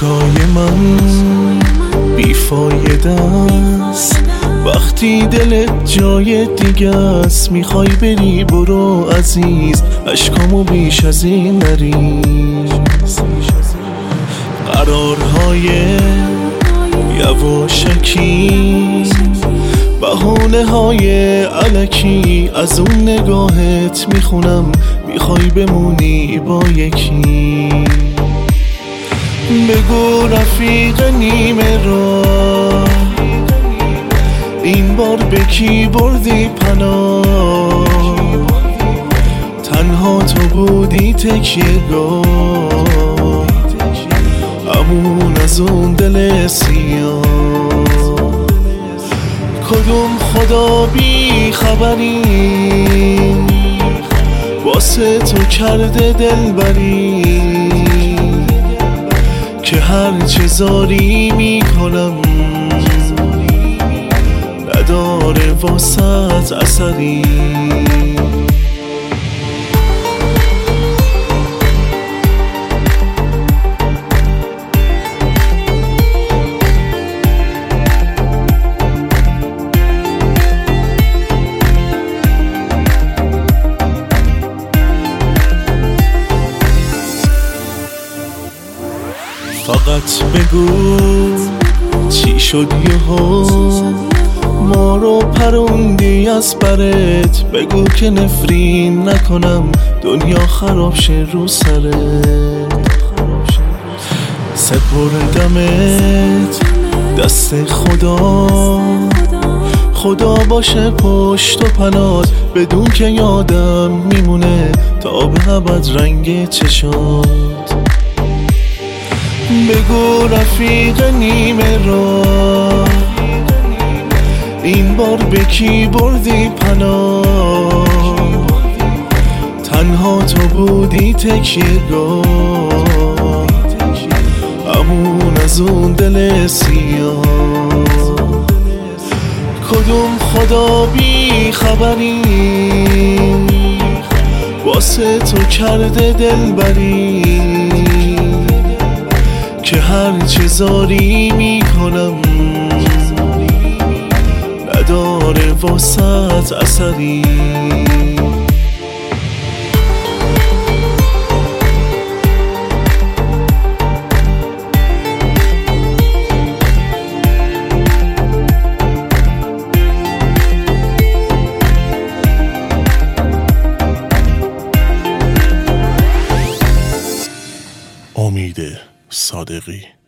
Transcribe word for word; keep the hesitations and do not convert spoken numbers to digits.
اشکای من بیفایده است وقتی دلت جای دیگه است. میخوای بری برو عزیز، اشکامو بیش از این نریز. قرارهای یواشکی، بهانه های علکی، از اون نگاهت میخونم میخوای بمونی با یکی. بگو رفیق نیمه راه این بار به کی بردی پناه؟ تنها تو بودی تکیه‌گاه، همون از اون دل سیاه. کدوم خدا بی خبری واسه تو کرده دلبری که هر چه زاری میکنم نداره واسط اثری. فقط بگو چی شد یهو ما رو پروندی از برت. بگو که نفرین نکنم دنیا خراب شه رو سرت. سپردمت دست خدا، خدا باشه پشت و پنات، بدون که یادم میمونه تا به ابد رنگ چشات. بگو رفیق نیمه راه این بار به کی بردی پناه؟ تنها تو بودی تکیه‌گاه، همون از اون دل سیاه. کدوم خدا بی خبری واسه تو کرده دلبری که هر چه زاری میکنم نداره واسط اثری. امید صادقی.